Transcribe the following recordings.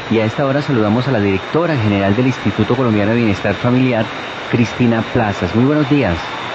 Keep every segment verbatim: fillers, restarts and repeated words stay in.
y a esta hora saludamos a la directora general del Instituto Colombiano de Bienestar Familiar, Cristina Plazas. Muy buenos días.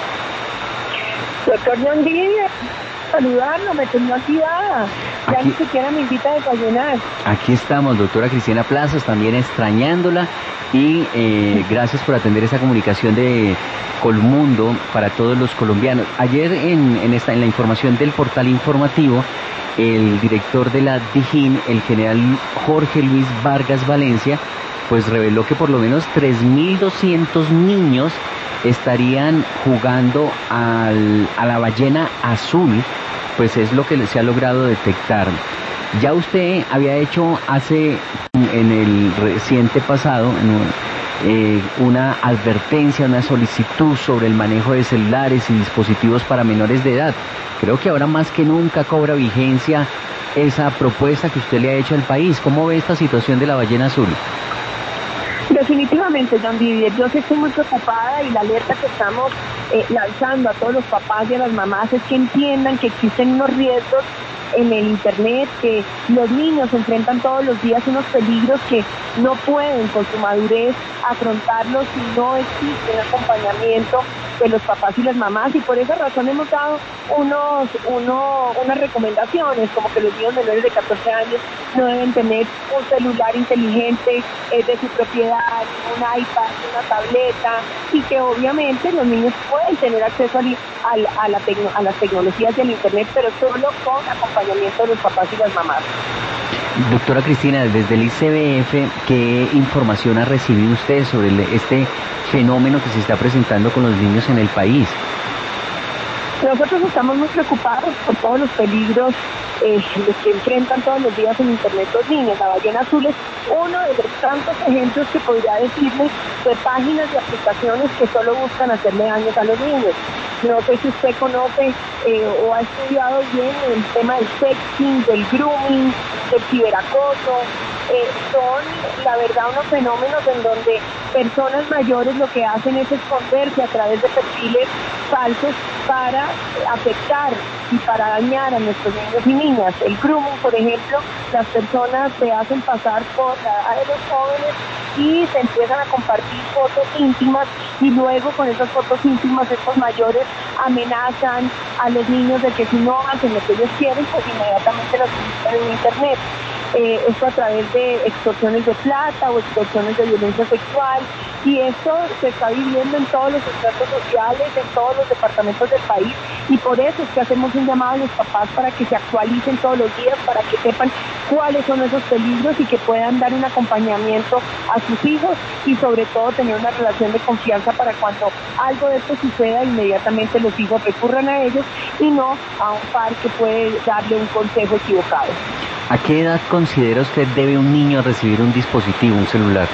Doctor John Díaz, saludarlo, me tengo activada. Ya Aquí, ni siquiera me invita a desayunar. Aquí estamos, doctora Cristina Plazas, también extrañándola, y eh, gracias por atender esa comunicación de Colmundo para todos los colombianos. Ayer en, en, esta, en la información del portal informativo, el director de la DIJÍN, el general Jorge Luis Vargas Valencia, pues reveló que por lo menos tres mil doscientos niños estarían jugando al, a la ballena azul, pues es lo que se ha logrado detectar. Ya usted había hecho hace, en el reciente pasado, en, eh, una advertencia, una solicitud sobre el manejo de celulares y dispositivos para menores de edad. Creo que ahora más que nunca cobra vigencia esa propuesta que usted le ha hecho al país. ¿Cómo ve esta situación de la ballena azul? Definitivamente, John Didier, yo sí estoy muy preocupada, y la alerta que estamos eh, lanzando a todos los papás y a las mamás es que entiendan que existen unos riesgos en el Internet, que los niños enfrentan todos los días unos peligros que no pueden con su madurez afrontarlos si no existe un acompañamiento de los papás y las mamás, y por esa razón hemos dado unos, uno, unas recomendaciones, como que los niños menores de catorce años no deben tener un celular inteligente eh, de su propiedad, un iPad, una tableta, y que obviamente los niños pueden tener acceso al, al, a, la tecno, a las tecnologías del Internet, pero solo con acompañamiento de los papás y las mamás. Doctora Cristina, desde el I C B F, ¿qué información ha recibido usted sobre este fenómeno que se está presentando con los niños en el país? Nosotros estamos muy preocupados por todos los peligros eh, que enfrentan todos los días en Internet los niños. La ballena azul es uno de los tantos ejemplos que podría decirles de páginas y aplicaciones que solo buscan hacerle daños a los niños. No sé si usted conoce eh, o ha estudiado bien el tema del sexting, del grooming, del ciberacoso. Eh, son, la verdad, unos fenómenos en donde personas mayores lo que hacen es esconderse a través de perfiles falsos para afectar y para dañar a nuestros niños y niñas. El grooming, por ejemplo, las personas se hacen pasar por la edad de los jóvenes y se empiezan a compartir fotos íntimas, y luego con esas fotos íntimas estos mayores amenazan a los niños de que si no hacen lo que ellos quieren, pues inmediatamente los publican en Internet. Eh, esto a través de extorsiones de plata o extorsiones de violencia sexual, y esto se está viviendo en todos los estratos sociales, en todos los departamentos del país, y por eso es que hacemos un llamado a los papás para que se actualicen todos los días, para que sepan cuáles son esos peligros y que puedan dar un acompañamiento a sus hijos, y sobre todo tener una relación de confianza para cuando algo de esto suceda, inmediatamente los hijos recurran a ellos y no a un par que puede darle un consejo equivocado. ¿A qué edad considera usted debe un niño recibir un dispositivo, un celular?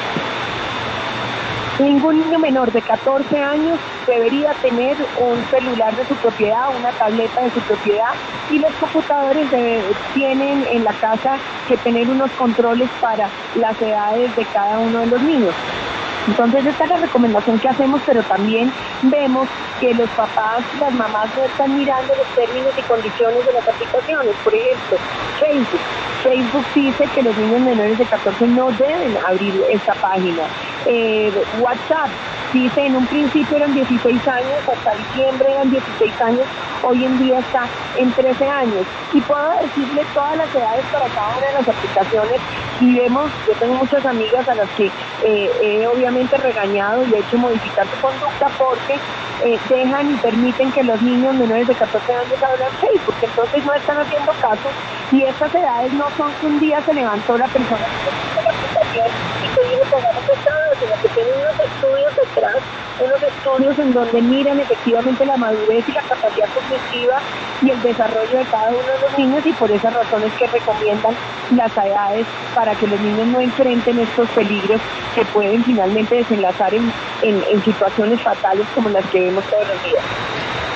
Ningún niño menor de catorce años debería tener un celular de su propiedad, una tableta de su propiedad, y los computadores debe, tienen en la casa que tener unos controles para las edades de cada uno de los niños. Entonces esta es la recomendación que hacemos, pero también vemos que los papás y las mamás no están mirando los términos y condiciones de las aplicaciones. Por ejemplo, Facebook. Facebook dice que los niños menores de catorce no deben abrir esta página. Eh, WhatsApp dice en un principio eran dieciséis años, hasta diciembre eran dieciséis años, hoy en día está en trece años. Y puedo decirle todas las edades para cada una de las aplicaciones, y vemos, yo tengo muchas amigas a las que eh, he obviamente regañado y he hecho modificar su conducta porque eh, dejan y permiten que los niños menores de catorce años abran Facebook, entonces no están haciendo caso, y estas edades no son que un día se levantó la persona que la aplicación y que dijo que hagamos esto, sino que tienen unos estudios detrás, unos estudios en donde miran efectivamente la madurez y la capacidad cognitiva y el desarrollo de cada uno de los niños, y por esas razones que recomiendan las edades para que los niños no enfrenten estos peligros que pueden finalmente desenlazar en, en, en situaciones fatales como las que vemos todos los días.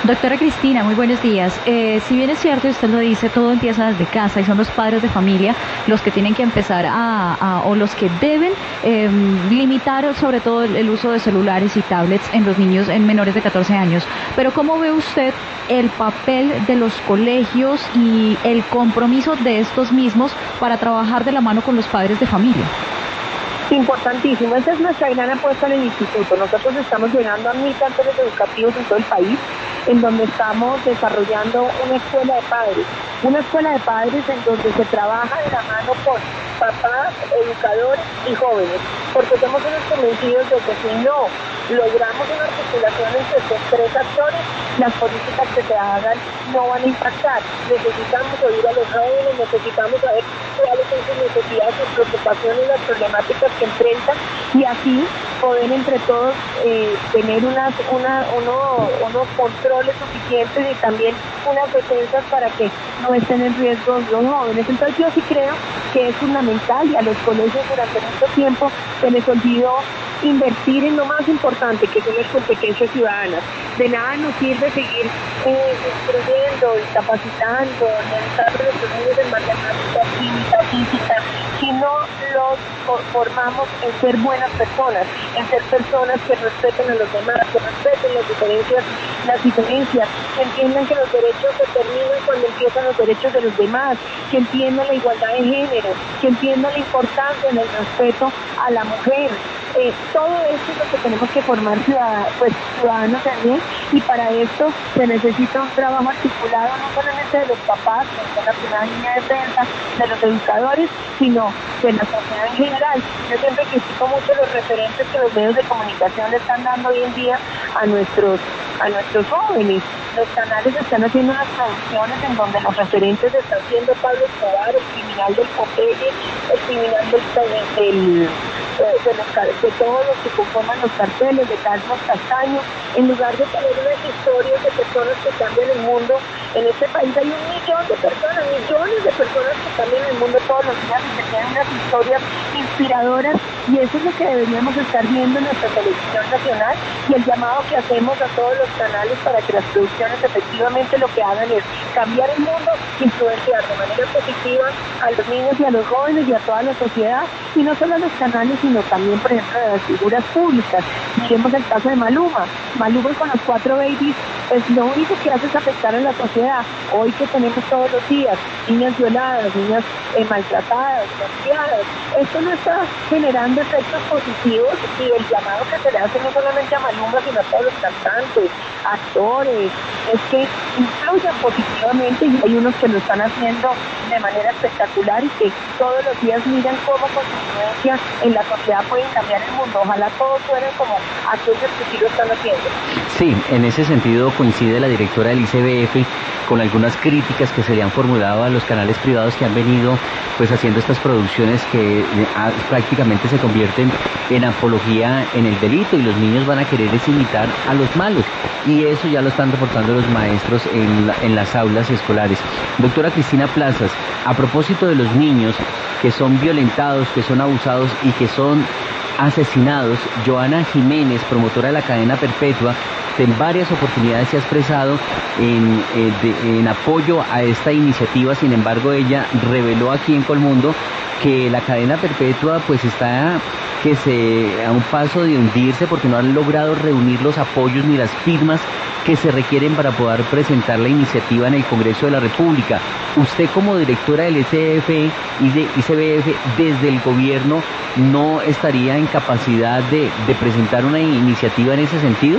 Doctora Cristina, muy buenos días. Eh, si bien es cierto, y usted lo dice, todo empieza desde casa y son los padres de familia los que tienen que empezar a, a o los que deben eh, limitar sobre todo el, el uso de celulares y tablets en los niños en menores de catorce años. Pero ¿cómo ve usted el papel de los colegios y el compromiso de estos mismos para trabajar de la mano con los padres de familia? Importantísimo, esa es nuestra gran apuesta en el instituto. Nosotros estamos llegando a mil planteles educativos en todo el país, en donde estamos desarrollando una escuela de padres, una escuela de padres en donde se trabaja de la mano con papás, educadores y jóvenes, porque somos unos convencidos de que si no logramos una articulación entre estos tres actores, las políticas que se hagan no van a impactar. Necesitamos oír a los jóvenes, necesitamos saber cuáles son sus necesidades, sus preocupaciones, las problemáticas que enfrentan, y así poder entre todos eh, tener unas, una, uno, unos controles suficientes y también unas defensas para que no estén en riesgo los jóvenes. Entonces yo sí creo que es fundamental, y a los colegios durante mucho tiempo se les olvidó invertir en lo más importante, que son las competencias ciudadanas. De nada nos sirve seguir eh, instruyendo y capacitando en el desarrollo de los niños en matemáticas, química, física, si no los formamos en ser buenas personas, en ser personas que respeten a los demás, que respeten las diferencias, las diferencias, que entiendan que los derechos se terminan cuando empiezan los derechos de los demás, que entiendan la igualdad de género, que entiendan la importancia del respeto a la mujer. Eh, todo esto es lo que tenemos que formar ciudadanos, pues, ciudadanos también, y para esto se necesita un trabajo articulado no solamente de los papás, que son la primera línea de defensa, de los educadores, sino de la sociedad en general. Yo siempre critico mucho los referentes que los medios de comunicación le están dando hoy en día a nuestros a nuestros jóvenes. Los canales están haciendo unas producciones en donde los referentes están siendo Pablo Escobar, el criminal del Popeye, el criminal del, del De, los, de todos los que conforman los carteles, de Carlos Castaño, en lugar de tener unas historias de personas que cambian el mundo. En este país hay un millón de personas, millones de personas que cambian el mundo todos los días y que tienen unas historias inspiradoras, y eso es lo que deberíamos estar viendo en nuestra televisión nacional, y el llamado que hacemos a todos los canales para que las producciones efectivamente lo que hagan es cambiar el mundo, influenciar de manera positiva a los niños y a los jóvenes y a toda la sociedad, y no solo a los canales, sino también, por ejemplo, de las figuras públicas. Miremos el caso de Maluma. Maluma con los cuatro babies, es lo único que hace es afectar a la sociedad. Hoy que tenemos todos los días niñas violadas, niñas eh, maltratadas, golpeadas, esto no está generando efectos positivos, y el llamado que se le hace no solamente a Maluma, sino a todos los cantantes, actores, es que influyan positivamente, y hay unos que lo están haciendo de manera espectacular y que todos los días miran cómo con su influencia en la sociedad pueden cambiar el mundo. Ojalá todos fueran como aquellos que sí lo están haciendo. Sí, en ese sentido coincide la directora del I C B F con algunas críticas que se le han formulado a los canales privados que han venido pues haciendo estas producciones que eh, prácticamente se convierten en apología en el delito, y los niños van a querer es imitar a los malos, y eso ya lo están reportando los maestros en, la, en las aulas escolares. Doctora Cristina Plazas, a propósito de los niños que son violentados, que son abusados y que son asesinados, Joana Jiménez, promotora de la cadena perpetua, en varias oportunidades se ha expresado en, eh, de, en apoyo a esta iniciativa. Sin embargo, ella reveló aquí en Colmundo que la cadena perpetua pues está que se a un paso de hundirse porque no han logrado reunir los apoyos ni las firmas que se requieren para poder presentar la iniciativa en el Congreso de la República. Usted, como directora del S F y de I C B F, desde el gobierno, ¿no estaría en capacidad de, de presentar una iniciativa en ese sentido?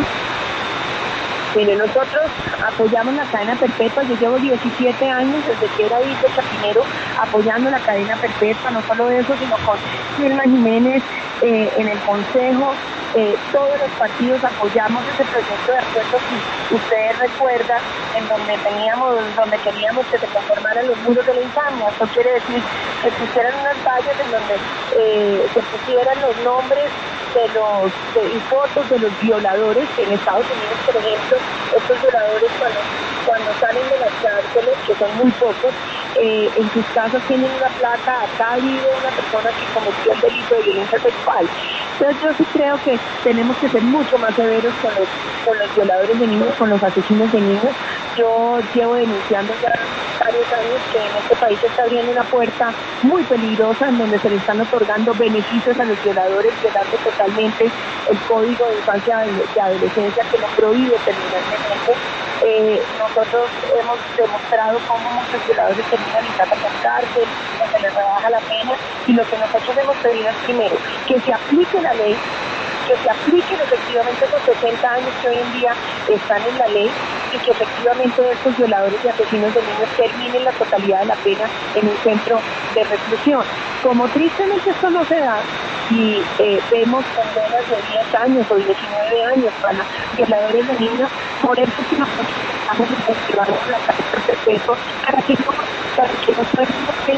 Mire, nosotros apoyamos la cadena perpetua. Yo llevo diecisiete años, desde que era vicechapinero, apoyando la cadena perpetua. No solo eso, sino con Vilma Jiménez eh, en el Consejo. Eh, todos los partidos apoyamos ese proyecto de acuerdo que ustedes recuerdan, en donde teníamos, donde queríamos que se conformaran los muros de la infamia. Esto quiere decir que pusieran unas vallas en donde eh, se pusieran los nombres de los de, y fotos de los violadores. En Estados Unidos, por ejemplo, estos violadores cuando, cuando salen de las cárceles, que son muy pocos, eh, en sus casas tienen una placa: acá vive una persona que cometió el delito de violencia sexual. Entonces yo sí creo que tenemos que ser mucho más severos con los, con los violadores de niños, con los asesinos de niños. Yo llevo denunciando ya varios años que en este país se está abriendo una puerta muy peligrosa en donde se le están otorgando beneficios a los violadores, violando totalmente el Código de Infancia y Adolescencia que lo prohíbe terminantemente. Eh, nosotros hemos demostrado cómo muchos violadores terminan en casa con cárcel, donde les rebaja la pena, y lo que nosotros hemos pedido es primero que se aplique la ley, que se apliquen efectivamente esos sesenta años que hoy en día están en la ley, y que efectivamente estos violadores y asesinos de niños terminen la totalidad de la pena en un centro de reclusión. Como tristemente esto no se da, y eh, vemos condenas de diez años o diecinueve años para violadores de niños, por eso es que nosotros estamos incentivando la cárcel perpetua para que no, para que no suelten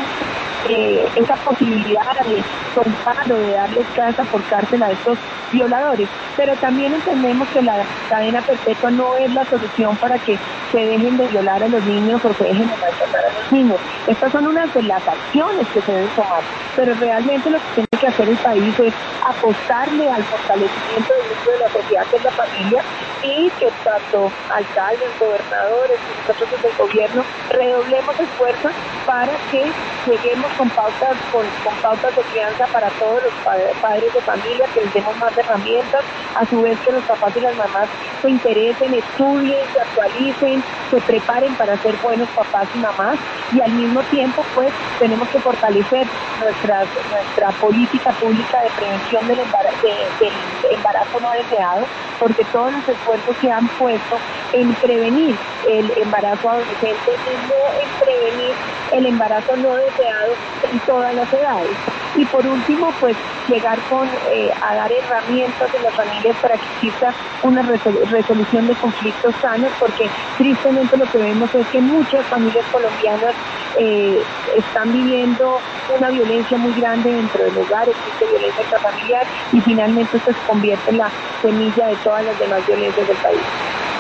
eh, esa posibilidad de soltar o de darles casa por cárcel a estos violadores. Pero también entendemos que la cadena perpetua no es la solución para que se dejen de violar a los niños o se dejen de maltratar a los niños. Estas son unas de las acciones que se deben tomar, pero realmente lo que tiene que hacer el país es apostarle al fortalecimiento del núcleo de la sociedad, que es la familia, y que tanto alcaldes, gobernadores y nosotros desde el gobierno redoblemos esfuerzos para que lleguemos con pautas, con, con pautas de crianza para todos los padres, padres de familia, que les demos más herramientas, a su vez que los papás y las mamás se interesen, estudien, se actualicen, se preparen para ser buenos papás y mamás, y al mismo tiempo pues tenemos que fortalecer nuestra, nuestra política pública de prevención del embarazo, de, del embarazo no deseado, porque todos los esfuerzos se han puesto en prevenir el embarazo adolescente y no en prevenir el embarazo no deseado en todas las edades. Y por último, pues llegar con eh, a dar herramientas en las familias para que exista una resol- resolución de conflictos sanos, porque tristemente lo que vemos es que muchas familias colombianas eh, están viviendo una violencia muy grande dentro del hogar, existe violencia intrafamiliar, y finalmente esto se convierte en la semilla de todas las demás violencias del país.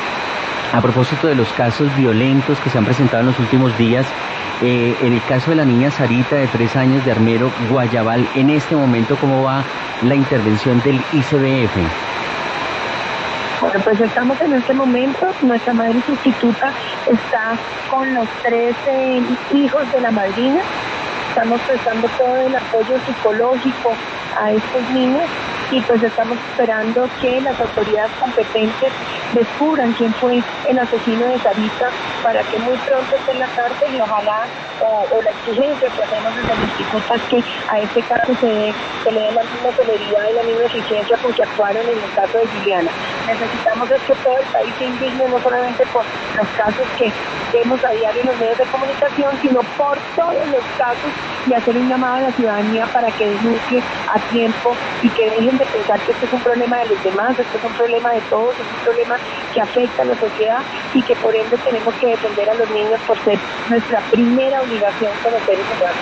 A propósito de los casos violentos que se han presentado en los últimos días, eh, en el caso de la niña Sarita de tres años de Armero, Guayabal, en este momento, ¿cómo va la intervención del I C B F? Bueno, pues estamos en este momento, nuestra madre sustituta está con los trece hijos de la madrina, estamos prestando todo el apoyo psicológico a estos niños, y pues estamos esperando que las autoridades competentes descubran quién fue el asesino de Sarita, para que muy pronto esté en la cárcel, y ojalá, o, o la exigencia que hacemos desde el instituto es que a este caso se, dé, se le dé la misma celeridad y la misma exigencia con que actuaron en el caso de Juliana. Necesitamos es que todo el país se indigne, no solamente por los casos que vemos a diario en los medios de comunicación, sino por todos los casos, y hacer un llamado a la ciudadanía para que denuncie a tiempo y que dejen de pensar que este es un problema de los demás, este es un problema de todos, es un problema que afecta a la sociedad, y que por ende tenemos que defender a los niños por ser nuestra primera obligación como seres humanos.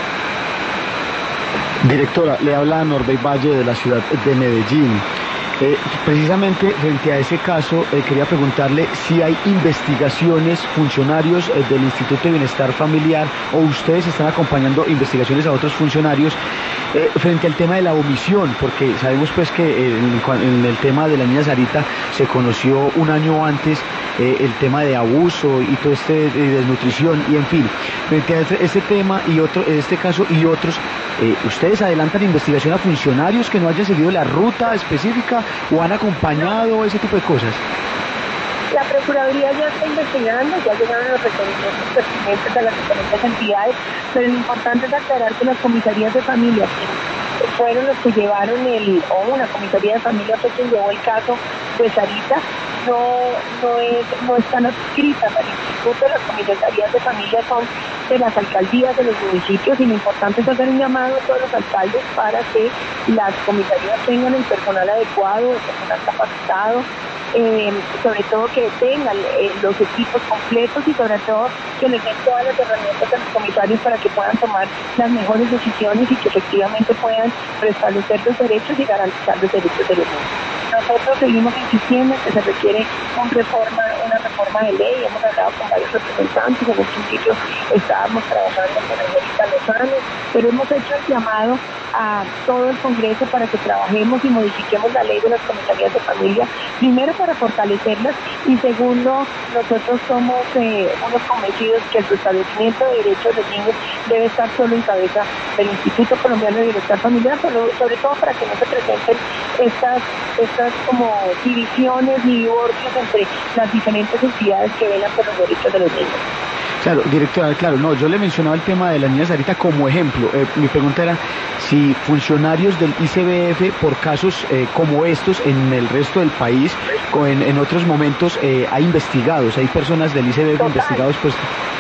Directora, le habla Norbey Valle de la ciudad de Medellín. Eh, precisamente frente a ese caso, eh, quería preguntarle si hay investigaciones, funcionarios eh, del Instituto de Bienestar Familiar, o ustedes están acompañando investigaciones a otros funcionarios eh, frente al tema de la omisión, porque sabemos pues que eh, en, en el tema de la niña Sarita se conoció un año antes eh, el tema de abuso y todo este de desnutrición, y en fin, frente a este, este tema y otro, este caso y otros, eh, ¿ustedes adelantan investigación a funcionarios que no hayan seguido la ruta específica o han acompañado ese tipo de cosas? La Procuraduría ya está investigando, ya llegaron los reconocimientos pertinentes a las diferentes entidades, pero lo importante es aclarar que las comisarías de familia fueron los que llevaron el, o una comisaría de familia fue quien llevó el caso de Sarita, no, no, es, no están adscritas al instituto. Las comisarías de familia son de las alcaldías de los municipios, y lo importante es hacer un llamado a todos los alcaldes para que las comisarías tengan el personal adecuado, el personal capacitado, eh, sobre todo que tengan eh, los equipos completos, y sobre todo que les den todas las herramientas a los comisarios para que puedan tomar las mejores decisiones y que efectivamente puedan restablecer los derechos y garantizar los derechos de los niños. Nosotros seguimos insistiendo en que se requiere una reforma, una reforma reforma de ley, hemos hablado con varios representantes, en el principio estábamos trabajando con Angélica Lozano, pero hemos hecho el llamado a todo el Congreso para que trabajemos y modifiquemos la ley de las comisarías de familia, primero para fortalecerlas y segundo, nosotros somos eh, unos convencidos que el restablecimiento de derechos de niños debe estar solo en cabeza del Instituto Colombiano de Bienestar Familiar, pero sobre todo para que no se presenten estas, estas como divisiones y divorcios entre las diferentes entidades que velan por los derechos de los niños. Claro, directora, claro, no, yo le mencionaba el tema de las niñas ahorita como ejemplo. Eh, mi pregunta era si funcionarios del I C B F, por casos eh, como estos en el resto del país, o en, en otros momentos, eh, hay investigados, hay personas del I C B F Total. investigados, pues...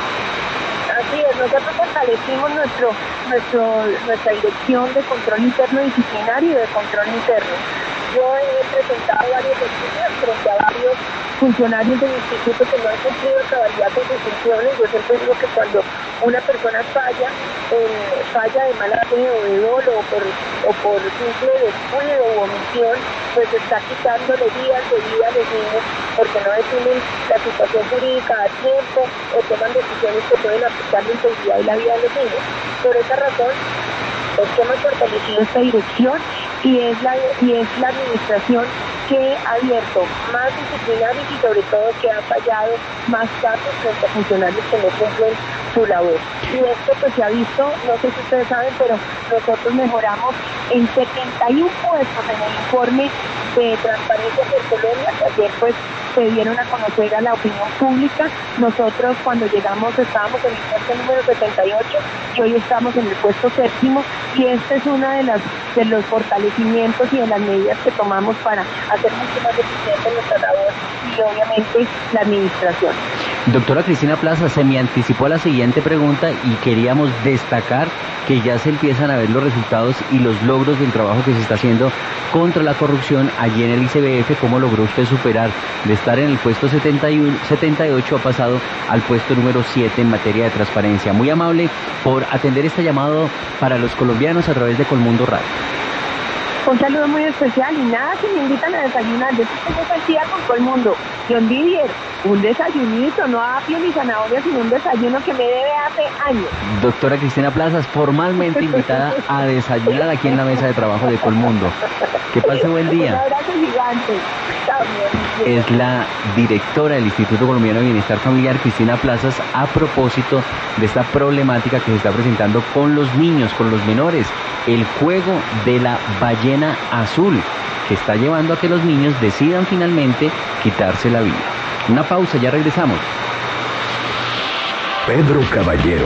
Así es, nosotros fortalecimos nuestro, nuestro, nuestra dirección de control interno disciplinario y de control interno. Yo he presentado varios estudios frente a varios funcionarios del instituto que no han cumplido cabalidad con sus funciones. Yo siempre digo que cuando una persona falla, eh, falla de mala fe o de dolo o por, o por simple descuido u omisión, pues está quitándole días de vida a los niños porque no definen la situación jurídica a tiempo o toman decisiones que pueden afectar la integridad y la vida de los niños. Por esa razón es que hemos fortalecido esta dirección y es la y es la administración que ha abierto más disciplinarios y sobre todo que ha fallado más casos frente a funcionarios que no cumplen su labor. Y esto pues se ha visto, no sé si ustedes saben, pero nosotros mejoramos en setenta y uno puestos en el informe de transparencia por Colombia, que ayer pues se dieron a conocer a la opinión pública. Nosotros cuando llegamos estábamos en el puesto número setenta y ocho y hoy estamos en el puesto séptimo y este es uno de las de los fortalecimientos y de las medidas que tomamos para hacer mucho más eficiente nuestra labor y obviamente la administración. Doctora Cristina Plaza, se me anticipó a la siguiente pregunta y queríamos destacar que ya se empiezan a ver los resultados y los logros del trabajo que se está haciendo contra la corrupción allí en el I C B F. ¿Cómo logró usted superar de estar en el puesto setenta y uno, setenta y ocho, ha pasado al puesto número siete en materia de transparencia? Muy amable por atender este llamado para los colombianos a través de Colmundo Radio. Un saludo muy especial y nada, que me invitan a desayunar. Yo tengo sentida con todo el mundo. John Didier, un desayunito, no apio ni zanahoria, sino un desayuno que me debe hace años. Doctora Cristina Plazas, formalmente invitada a desayunar aquí en la mesa de trabajo de Colmundo. Que pase buen día. Un abrazo gigante. Es la directora del Instituto Colombiano de Bienestar Familiar, Cristina Plazas, a propósito de esta problemática que se está presentando con los niños, con los menores, el juego de la ballena azul, que está llevando a que los niños decidan finalmente quitarse la vida. Una pausa, ya regresamos. Pedro Caballero.